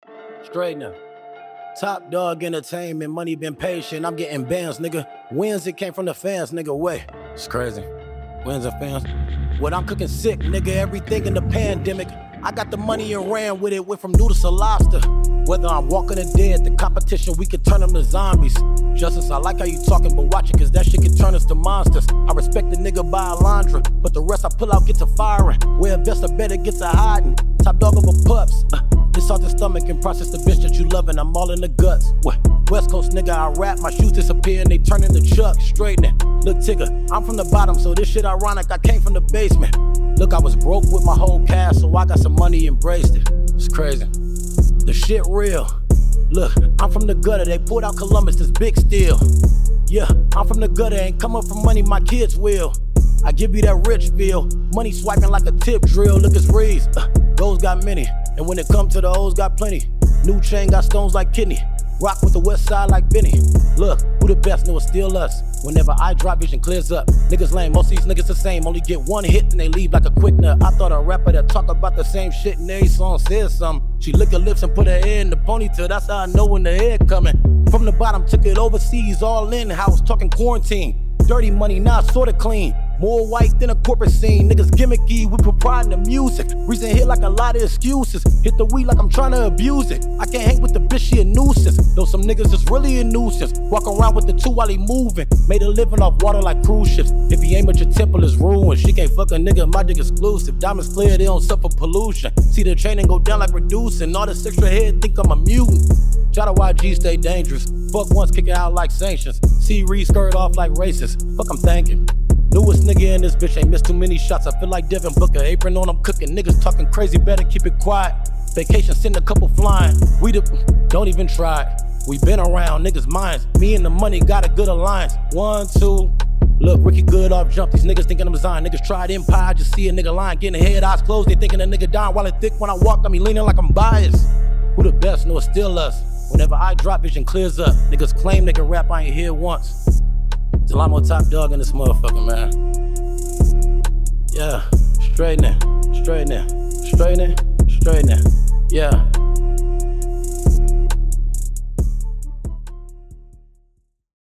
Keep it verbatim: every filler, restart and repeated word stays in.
Straight now. Top Dog Entertainment, money been patient. I'm getting bands, nigga. Wins, it came from the fans, nigga. Way. It's crazy. Wins and fans. What I'm cooking sick, nigga. Everything in the pandemic. I got the money and ran with it. Went from noodles to lobster. Whether I'm walking or dead, the competition, we could turn them to zombies. Justice, I like how you talking, but watch it, cause that shit can turn us to monsters. I respect the nigga by Alondra, but the rest I pull out get to firing. Where investor better get to hiding. Top dog over pups. Uh, This off the stomach and process the bitch that you loving. I'm all in the guts. What? West Coast nigga, I rap, my shoes disappear and they turn into Chuck. Straightening. Look, Tigger, I'm from the bottom, so this shit ironic. I came from the basement. Look, I was broke with my whole cast, so I got some money, embraced it. It's crazy. The shit real. Look, I'm from the gutter. They pulled out Columbus, this big steel. Yeah, I'm from the gutter. Ain't come up from money, my kids will. I give you that rich feel. Money swiping like a tip drill. Look, it's Reeds. Uh, those got many. And when it come to the O's, got plenty. New chain got stones like kidney. Rock with the west side like Benny. Look, who the best? No, it's still us. Whenever I drop, vision clears up. Niggas lame, most of these niggas the same. Only get one hit and they leave like a quick nut. I thought a rapper that talk about the same shit in every song says something. She lick her lips and put her hair in the ponytail. That's how I know when the hair coming. From the bottom, took it overseas, all in house, talking quarantine. Dirty money, now sorta clean. More white than a corporate scene. Niggas gimmicky, we put pride in the music. Reason here like a lot of excuses. Hit the weed like I'm trying to abuse it. I can't hang with the bitch, she a nuisance. Though some niggas is really a nuisance. Walk around with the two while he moving. Made a living off water like cruise ships. If he aim at your temple, it's ruined. She can't fuck a nigga, my dick exclusive. Diamonds clear, they don't suffer pollution. See the training go down like reducing. All this extra head think I'm a mutant. Try to Y G stay dangerous. Fuck once, kick it out like sanctions. See Reed skirt off like racist. Fuck I'm thinking. Newest nigga in this bitch ain't missed too many shots. I feel like Devin Booker, apron on, I'm cooking. Niggas talking crazy, better keep it quiet. Vacation, send a couple flying. We the, don't even try it. We been around niggas' minds. Me and the money got a good alliance. One, two. Look, Ricky Good off jump. These niggas thinking I'm Zion. Niggas tried Empire, I just see a nigga lying. Getting head, eyes closed. They thinking a nigga dying while it thick. When I walk, I mean leaning like I'm biased. Who the best? No, it's still us. Whenever I drop, vision clears up. Niggas claim they can rap, I ain't here once. Till I'm on Top Dog in this motherfucker, man. Yeah, straightening, straightening, straightening, straightening. Yeah.